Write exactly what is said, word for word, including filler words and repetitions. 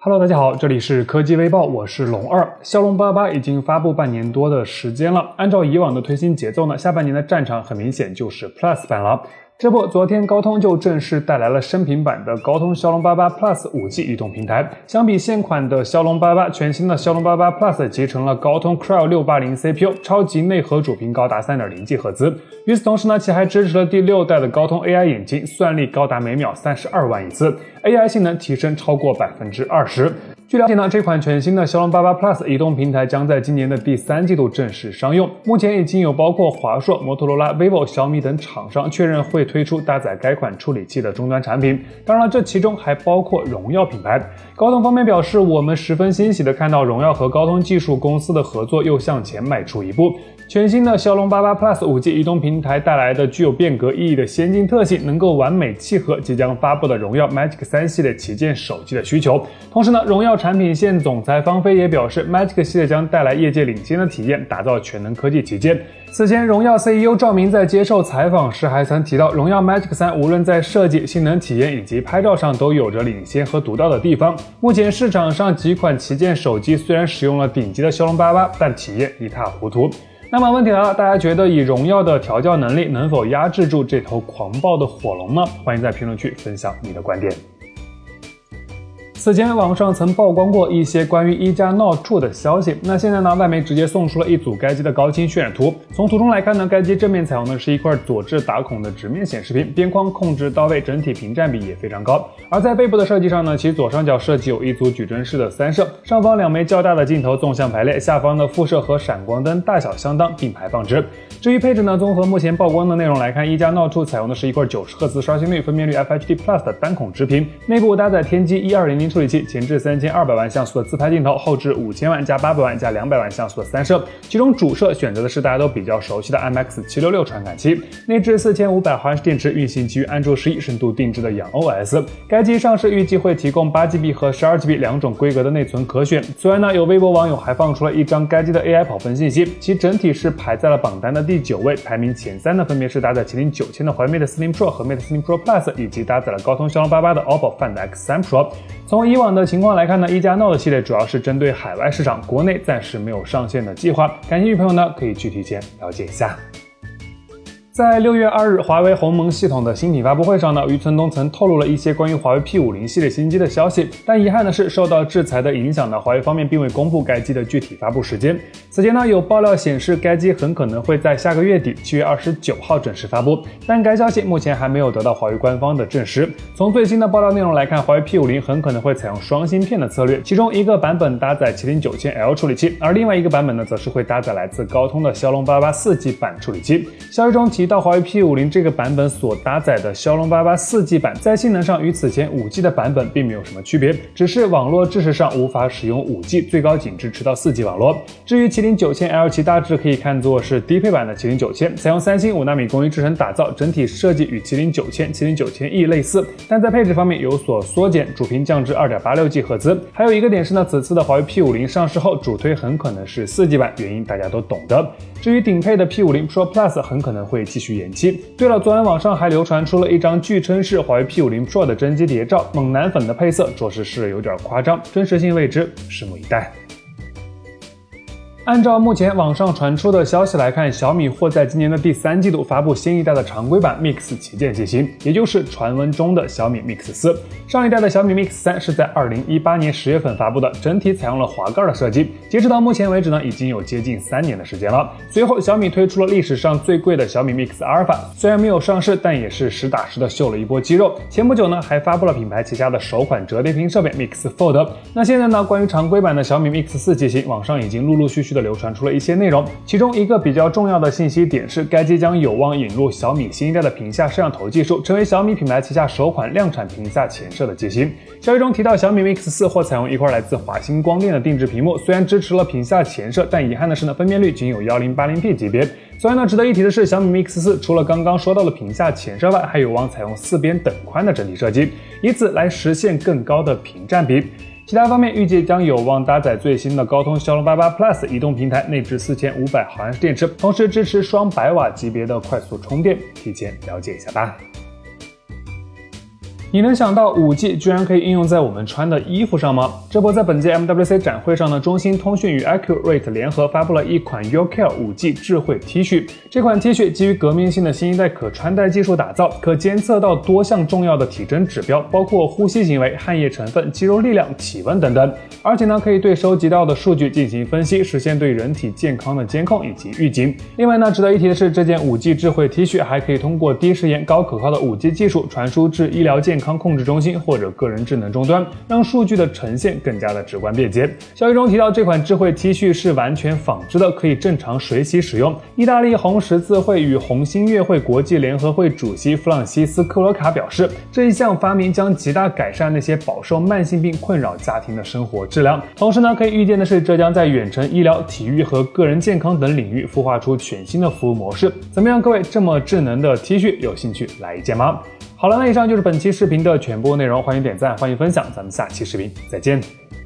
Hello， 大家好，这里是科技微报，我是龙二。骁龙八八已经发布半年多的时间了，按照以往的推新节奏呢，下半年的战场很明显就是 Plus 版了。这不，昨天高通就正式带来了升频版的高通骁龙八八 Plus 五 G 移动平台。相比现款的骁龙八八，全新的骁龙八八 Plus 集成了高通 Cryo 六八零 C P U， 超级内核主频高达 三点零 吉赫兹。与此同时呢，其还支持了第六代的高通 A I 引擎，算力高达每秒三十二万亿次 ，A I 性能提升超过 百分之二十。据了解呢，这款全新的骁龙八八 Plus 移动平台将在今年的第三季度正式商用。目前已经有包括华硕、摩托罗拉、vivo、小米等厂商确认会推出搭载该款处理器的终端产品。当然了，这其中还包括荣耀品牌。高通方面表示，我们十分欣喜地看到荣耀和高通技术公司的合作又向前迈出一步。全新的骁龙八八 Plus 五 G 移动平台带来的具有变革意义的先进特性，能够完美契合即将发布的荣耀 Magic 三系列旗舰手机的需求。同时呢，荣耀产品线总裁方飞也表示 ，Magic 系列将带来业界领先的体验，打造全能科技旗舰。此前，荣耀 C E O 赵明在接受采访时还曾提到，荣耀 Magic 三无论在设计、性能体验以及拍照上都有着领先和独到的地方。目前市场上几款旗舰手机虽然使用了顶级的骁龙八八，但体验一塌糊涂。那么问题来了，大家觉得以荣耀的调教能力能否压制住这头狂暴的火龙呢？欢迎在评论区分享你的观点。此前网上曾曝光过一些关于一加 Note 二的消息，那现在呢，外媒直接送出了一组该机的高清渲染图。从图中来看呢，该机正面采用的是一块左置打孔的直面显示屏，边框控制到位，整体屏占比也非常高。而在背部的设计上呢，其左上角设计有一组矩阵式的三摄，上方两枚较大的镜头纵向排列，下方的副摄和闪光灯大小相当，并排放置。至于配置呢，综合目前曝光的内容来看，一加 Note 二采用的是一块九十赫兹刷新率、分辨率 F H D Plus 的单孔直屏，内部搭载天玑一二零零处理器，前置三千二百万像素的自拍镜头，后置五千万加八百万加两百万像素的三摄，其中主摄选择的是大家都比较熟悉的 I M X 七六六传感器，内置四千五百毫安时电池，运行基于安卓十一深度定制的氧 O S。该机上市预计会提供 八 G B 和 十二 G B 两种规格的内存可选。此外呢，有微博网友还放出了一张该机的 A I 跑分信息，其整体是排在了榜单的第九位，排名前三的分别是搭载麒麟九千的华为 Mate Slim Pro 和 Mate Slim Pro Plus， 以及搭载了高通骁龙八八的 O P P O Find X 三 Pro。从以往的情况来看呢，一加 Note 系列主要是针对海外市场，国内暂时没有上线的计划。感兴趣朋友呢，可以去提前了解一下。在六月二日，华为鸿蒙系统的新品发布会上呢，余承东曾透露了一些关于华为 P 五十 系列新机的消息，但遗憾的是，受到制裁的影响呢，华为方面并未公布该机的具体发布时间。此前呢，有爆料显示该机很可能会在下个月底七月二十九号正式发布，但该消息目前还没有得到华为官方的证实。从最新的爆料内容来看，华为 P 五十 很可能会采用双芯片的策略，其中一个版本搭载麒麟九千 L 处理器，而另外一个版本呢，则是会搭载来自高通的骁龙八八 四 G 版处理器。消息中提到，华为 P 五十 这个版本所搭载的骁龙八八 四 G 版在性能上与此前 五 G 的版本并没有什么区别，只是网络支持上无法使用 五 G， 最高仅支持到 四 G 网络。至于麒麟九千 L， 其大致可以看作是低配版的麒麟九千，采用三星五纳米工艺制成打造，整体设计与麒麟九千、麒麟九千 E 类似，但在配置方面有所缩减，主频降至 二点八六 吉赫兹。还有一个点是呢，此次的华为 P 五十 上市后主推很可能是 四 G 版，原因大家都懂的。至于顶配的 P 五十 Pro Plus 很可能会继续延期。对了，昨晚网上还流传出了一张据称是华为 P 五十 Pro 的真机谍照，猛男粉的配色着实是有点夸张，真实性未知，拭目以待。按照目前网上传出的消息来看，小米或在今年的第三季度发布新一代的常规版 Mix 旗舰机型，也就是传闻中的小米 Mix 四。上一代的小米 Mix 三是在二零一八年十月份发布的，整体采用了滑盖的设计。截止到目前为止呢，已经有接近三年的时间了。随后，小米推出了历史上最贵的小米 Mix Alpha， 虽然没有上市，但也是实打实的秀了一波肌肉。前不久呢，还发布了品牌旗下的首款折叠屏设备 Mix Fold。那现在呢，关于常规版的小米 Mix 四机型，网上已经陆陆续续的流传出了一些内容，其中一个比较重要的信息点是，该机将有望引入小米新一代的屏下摄像头技术，成为小米品牌旗下首款量产屏下前摄的机型。消息中提到，小米 Mix 四或采用一块来自华星光电的定制屏幕，虽然支持了屏下前摄，但遗憾的是呢，分辨率仅有 一零八零 P 级别。此外呢，值得一提的是，小米 Mix 四除了刚刚说到的屏下前摄外，还有望采用四边等宽的整体设计，以此来实现更高的屏占比。其他方面预计将有望搭载最新的高通骁龙八八 Plus 移动平台，内置四千五百毫安时电池，同时支持双百瓦级别的快速充电，提前了解一下吧。 你能想到 五 G 居然可以应用在我们穿的衣服上吗？这不，在本届 M W C 展会上呢，中兴通讯与 Accurate 联合发布了一款 YouCare 五 G 智慧 T 恤。这款 T 恤基于革命性的新一代可穿戴技术打造，可监测到多项重要的体征指标，包括呼吸行为、汗液成分、肌肉力量、体温等等。而且呢，可以对收集到的数据进行分析，实现对人体健康的监控以及预警。另外呢，值得一提的是，这件 五 G 智慧 T 恤还可以通过低时延、高可靠的 五 G 技术传输至医疗健康控制中心或者个人智能终端，让数据的呈现更加的直观便捷。消息中提到，这款智慧 T 恤是完全纺织的，可以正常水洗使用。意大利红十字会与红新月会国际联合会主席弗朗西斯科罗卡表示，这一项发明将极大改善那些饱受慢性病困扰家庭的生活质量。同时呢，可以预见的是，这将在远程医疗、体育和个人健康等领域孵化出全新的服务模式。怎么样，各位，这么智能的 T 恤有兴趣来一件吗？好了，那以上就是本期视频的全部内容，欢迎点赞，欢迎分享，咱们下期视频再见。